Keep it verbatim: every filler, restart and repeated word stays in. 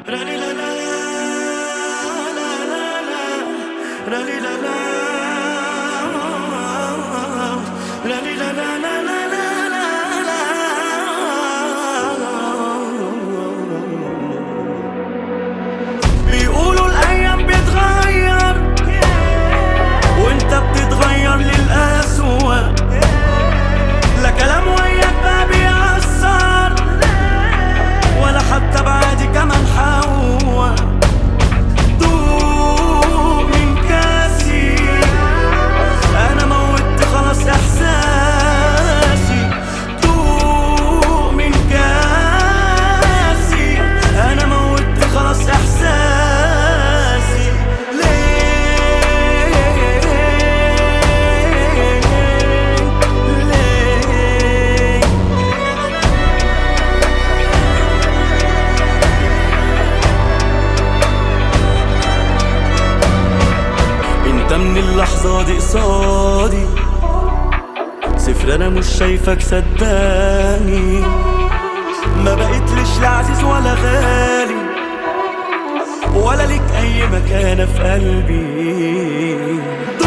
بيقولوا الأيام بتغير وانت بتتغير للأسوأ، لا كلام وياك بقى بيأثر ولا حتى بعدي كمان حوا. دوق من كاسي أنا موتت خلاص إحساسي، دوق من كاسي أنا موتت خلاص إحساسي. ليه ليه انت من اللحظة دي قصادي صفر، انا مش شايفك صدقني، ما بقيتليش لا عزيز ولا غالي ولا ليك اي مكانة في قلبي.